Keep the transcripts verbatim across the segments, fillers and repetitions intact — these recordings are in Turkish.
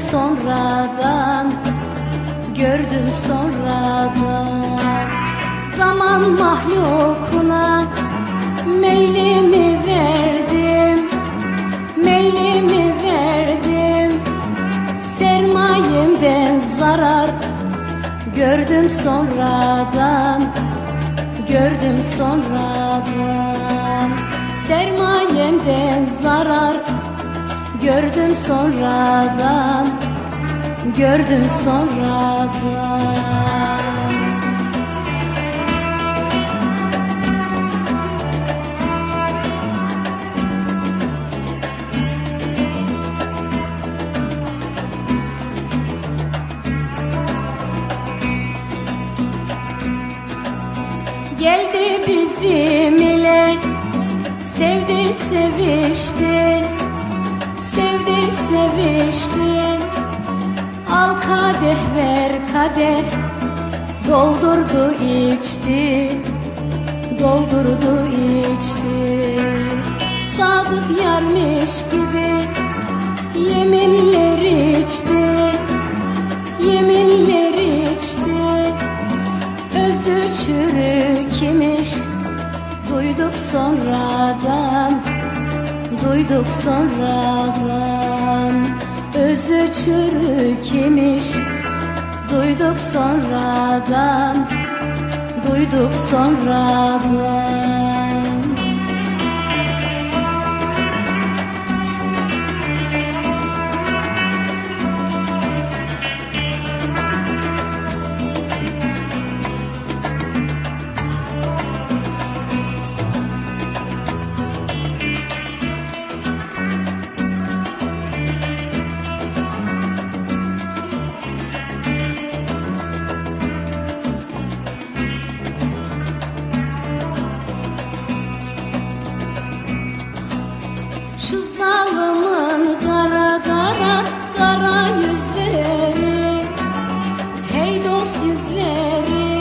sonradan, gördüm sonradan. Zaman mahlukuna meylimi verdim, meylimi verdim. Sermayemden zarar gördüm sonradan, gördüm sonradan. Sermayemden zarar gördüm sonradan, gördüm sonradan. Geldi bizim ile, sevdi sevişti, sevdi sevişti. Al kadeh ver kadeh, doldurdu içti, doldurdu içti. Sadık yarmış gibi yeminler içti, yeminler içti. Özü çürük imiş, duyduk sonradan, duyduk sonradan. Özü çürük imiş, duyduk sonradan, duyduk sonradan. Şu zalimin kara kara kara yüzleri, hey dost yüzleri,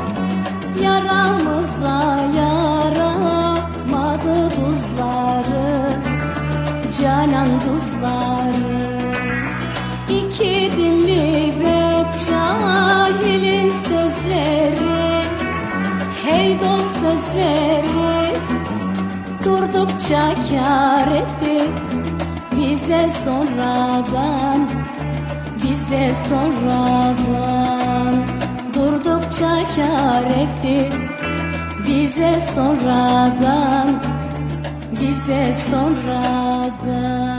yaramıza yaramadı tuzları, canan tuzları. İki dilli bek cahilin sözleri, hey dost sözleri. Durdukça kâr etti bize sonradan, bize sonradan. Durdukça kâr etti bize sonradan, bize sonradan.